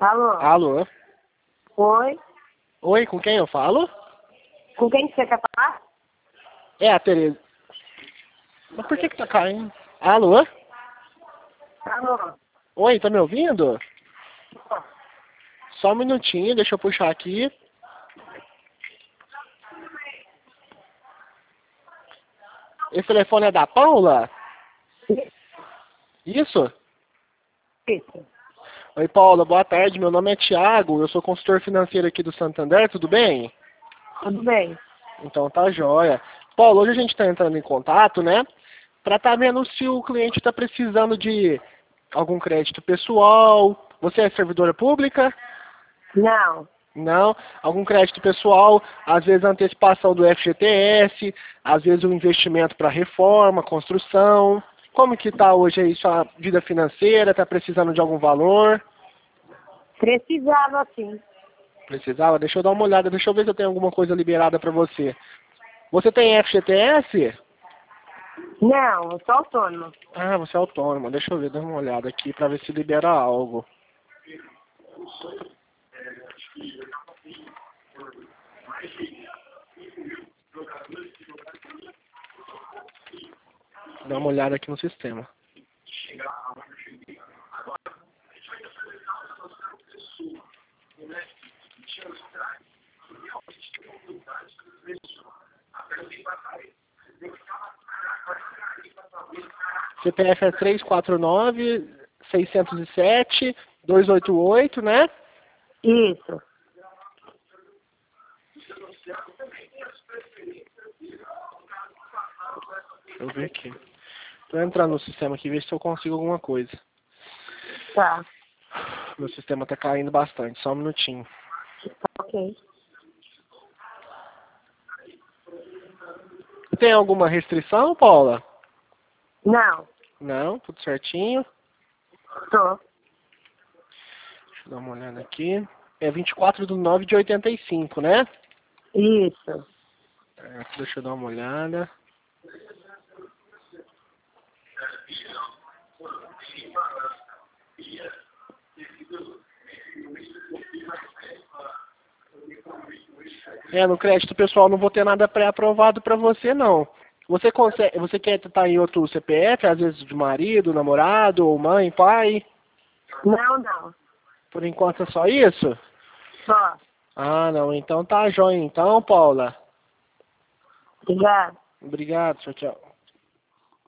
Alô? Alô? Oi? Oi, com quem eu falo? Com quem que você quer falar? É a Tereza. Mas por que tá caindo? Alô? Alô? Oi, tá me ouvindo? Só um minutinho, deixa eu puxar aqui. Esse telefone é da Paula? Isso? Isso. Oi, Paula, boa tarde. Meu nome é Thiago, eu sou consultor financeiro aqui do Santander, tudo bem? Tudo bem? Então tá jóia. Paula, hoje a gente tá entrando em contato, né? Pra tá vendo se o cliente tá precisando de algum crédito pessoal. Você é servidora pública? Não. Não. Algum crédito pessoal, às vezes a antecipação do FGTS, às vezes um investimento para reforma, construção. Como que tá hoje aí sua vida financeira? Tá precisando de algum valor? Precisava sim. Precisava? Deixa eu dar uma olhada, deixa eu ver se eu tenho alguma coisa liberada para você. Você tem FGTS? Não, eu sou autônoma. Ah, você é autônoma. Deixa eu ver, dar uma olhada aqui para ver se libera algo. Dá uma olhada aqui no sistema. CPF é 349-607-288, né? Isso. Deixa eu ver aqui. Tô entrando no sistema aqui, ver se eu consigo alguma coisa. Tá. Meu sistema tá caindo bastante, só um minutinho. Ok. Tem alguma restrição, Paula? Não. Não, tudo certinho. Tô. Deixa eu dar uma olhada aqui. É 24/9/85, né? Isso. Deixa eu dar uma olhada. No crédito pessoal não vou ter nada pré-aprovado para você, não. Você quer estar em outro CPF, às vezes de marido, namorado, ou mãe, pai? Não, não. Por enquanto é só isso? Só. Ah, não. Então tá jóia. Então, Paula. Obrigada. Obrigado. Tchau, tchau.